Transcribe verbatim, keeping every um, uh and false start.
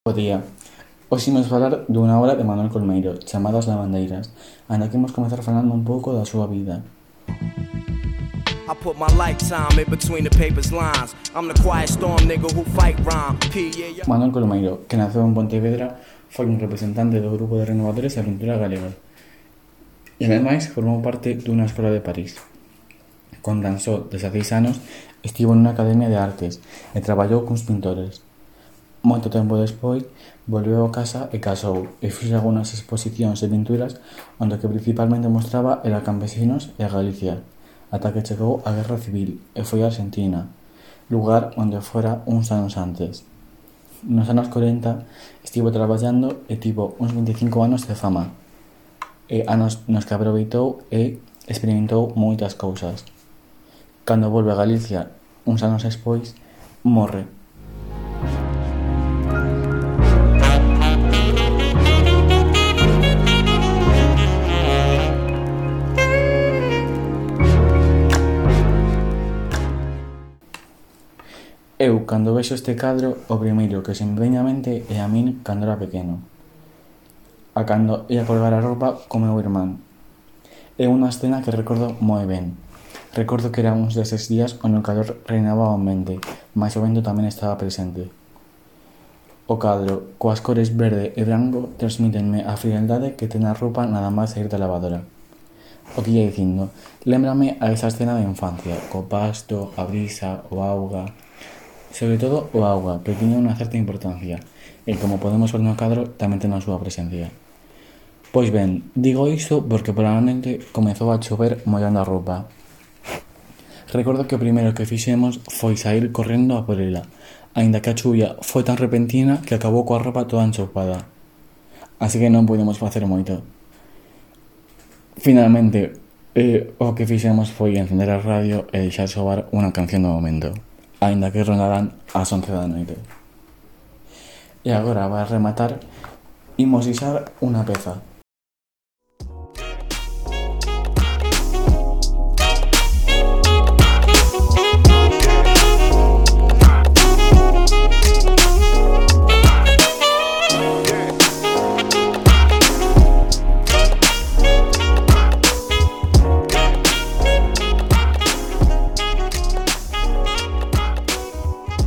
Bo día. Hoxe imos falar dunha obra de Manuel Colmeiro, chamada As Lavandeiras, anda que imos comezar falando un pouco da súa vida. I put my lifetime in between the paper's lines. I'm the quiet storm nigga who fight rhyme. P, yeah, yeah. Manuel Colmeiro, que naceu en Pontevedra, foi un representante do grupo de renovadores da pintura galega. E ademais formou parte dunha escola de París. Con tan só dezaseis anos, estivo nunha academia de artes e traballou cuns pintores. Moito tempo despois, volveu a casa e casou e fixo algunhas exposicións de pinturas onde o que principalmente mostraba era campesinos e a Galicia, ata que chegou a Guerra Civil e foi a Argentina, lugar onde fora uns anos antes. Nos anos corenta estivo traballando e tivo uns vinte e cinco anos de fama, e anos nos que aproveitou e experimentou moitas cousas. Cando volve a Galicia, uns anos despois, morre. Eu, cando vexo este cadro, o primeiro que se me veña á mente é a min cando era pequeno. A cando ia colgar a roupa co meu irmán. É unha escena que recordo moi ben. Recordo que era uns deses días onde o calor reinaba o ambiente, mais o vento tamén estaba presente. O cadro, coas cores verde e branco, transmítenme a frialdade que ten a roupa nada máis saír da lavadora. O que ia dicindo, lémbrame a esa escena de infancia, co pasto, a brisa, o auga. Sobre todo o auga, que tiña unha certa importancia, e como podemos ver no cadro, tamén ten a súa presencia. Pois ben, digo iso porque probablemente comezou a chover mollando a roupa. Recordo que o primeiro que fixemos foi saír correndo a por ela, aínda que a chuvia foi tan repentina que acabou coa roupa toda enchoupada. Así que non pudemos facer moito. Finalmente, eh, o que fixemos foi encender a radio e deixar soar unha canción do momento, aínda que rondaran as once da noite. E agora, para rematar, imos guisar unha peza.